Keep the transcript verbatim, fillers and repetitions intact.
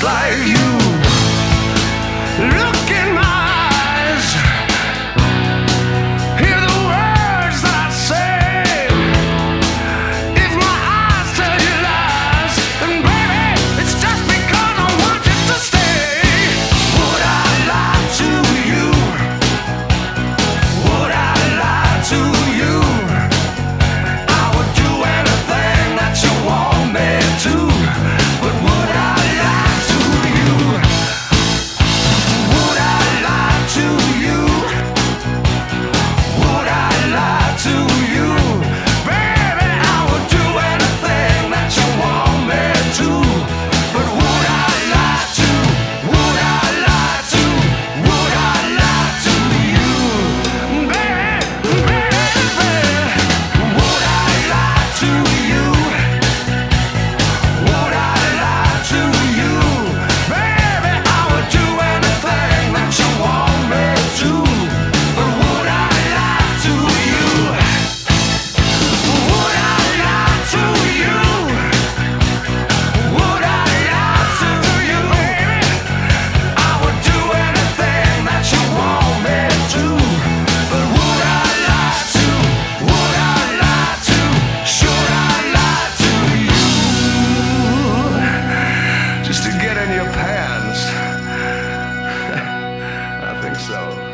just like you. Look in my eyes, hear the words that I say. If my eyes tell you lies, then baby, it's just because I want you to stay. Would I lie to you? Would I lie to you? I would do anything that you want me to. But would I lie to you? Would I lie to you? Would I lie to you? Baby, I would do anything that you want me to. But would I lie to? Would I lie to? Would I lie to you? Baby, baby, would I lie to you? Would I lie to you? Baby, I would do anything that you want me to. But would I lie to you? Would I lie to you? Would I lie to you, baby? I would do anything that you want me to. But would I lie to? Would I lie to? Should I lie to you? Just to get in your pants. I think so.